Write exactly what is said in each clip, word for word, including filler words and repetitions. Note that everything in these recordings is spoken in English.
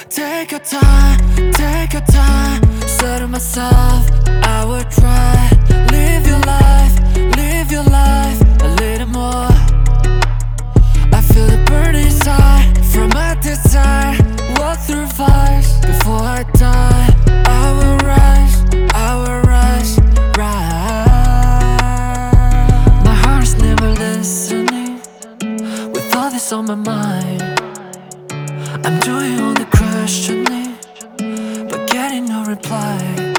Take your time, take your time. Said to myself, I would try. Live your life, live your life a little more. I feel the burn inside from my desire. Walk through fires before I die. I will rise, I will rise, rise. My heart's never listening. With all this on my mind, I'm doing all the questioning, but getting no reply.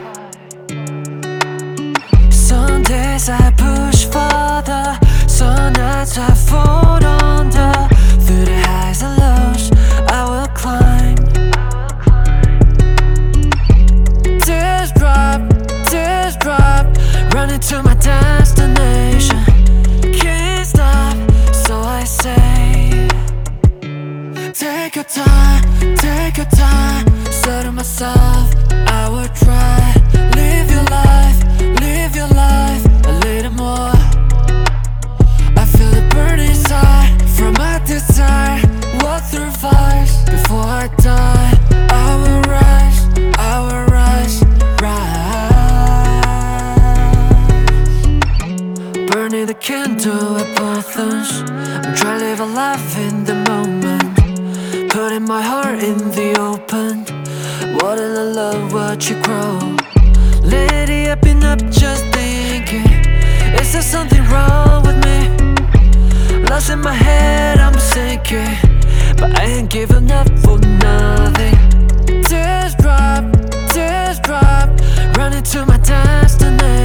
Some days I push farther, some nights I fall under. Through the highs and lows, I will climb. Tears drop, tears drop, running to my destination. Can't stop, so I say, take your time, take your time. Said to myself, I would try. Live your life, live your life a little more. I feel the burn inside from my desire. Walk through fires before I die. I will rise, I will rise, rise. Burning the candle at both ends. I'm trying to live a life in the moment, putting my heart in the open. Wanting to love what you grow. Lady, I've been up just thinking, is there something wrong with me? Lost in my head, I'm sinking, but I ain't giving up for nothing. Tears drop, tears drop, running to my destination.